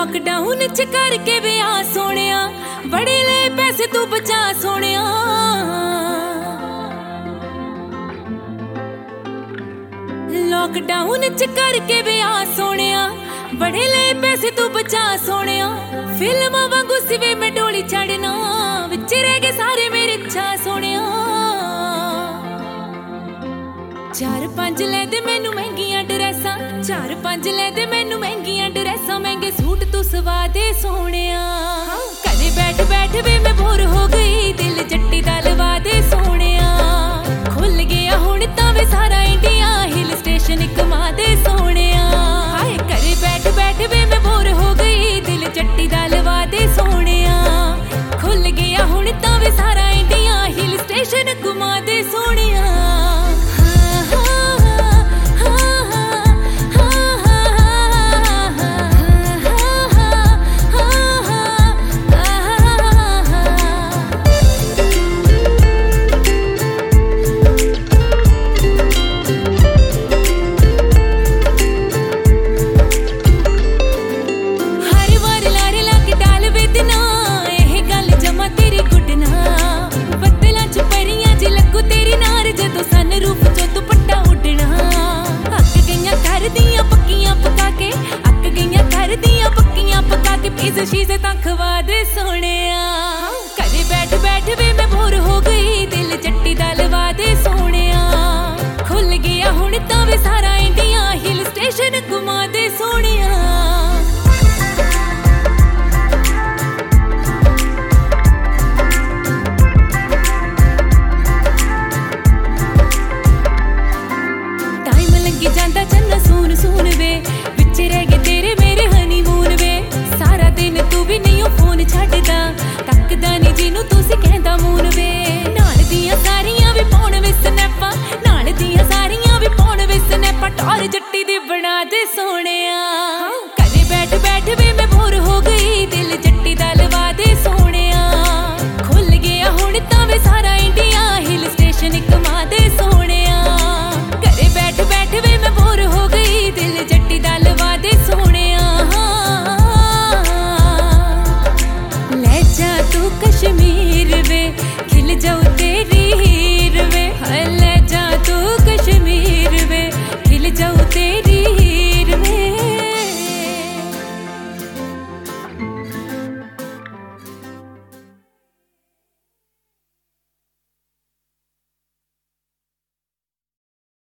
Lockdown च करके विआह सोनिया, बड़े ले पैसे तू बचा सोनिया। लॉकडाउन च करके विआह सोनिया, बड़े ले पैसे तू बचा सोनिया। फिल्मां वांगू सिवे में डोली चढ़ना, विच रह गए सारे मेरे इच्छा सोनिया। 4-5 ले दे मैनू महंगियां ड्रेसां, 4-5 ले दे मैनू महंगियां ड्रेसां, महंगे सूट तू सवा दे सोनिया। घरे बैठ बैठ वे मैं बोर हो गई, दिल जट्टी दा लवा दे सोनिया। खुल गया हुण तां वे सारा इंडिया, हिल स्टेशन घुमा दे सोनिया। हाय घरे बैठ बैठ वे मैं बोर हो गई, दिल जट्टी दा लवा दे सोनिया। खुल गया हुण तां वे सारा इंडिया, हिल स्टेशन घुमा दे सोनिया। शीशे तां खवा दे सोनिया। घरे बैठ बैठ वे मैं बोर हो गई, दिल जट्टी दा लवा दे सोनिया। खुल गया हुण तां वे सारा इंडिया, हिल स्टेशन घुमा दे सोनिया। टाइम लगी जांदा चन्ना सून सून वे, विच रह गए तेरे मेरे हनीमून वे। सारा दिन तू भी नहीं फोन छड्डदा, तकदा नहीं जिन्नू तुसी कहंदा मून वे। नाल दियां सारियां भी पाउण वे स्नैपां, नाल दियां सारियां भी पाउण वे स्नैपां। टौर जट्टी दी बना दे सोने।